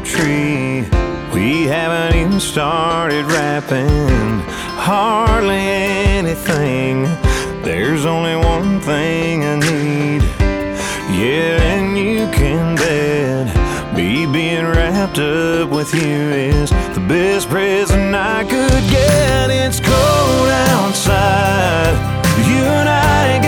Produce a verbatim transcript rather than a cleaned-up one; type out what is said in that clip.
tree. We haven't even started wrapping hardly anything. There's only one thing I need, yeah, and you can bet me being wrapped up with you is the best present I could get. It's cold outside, you and I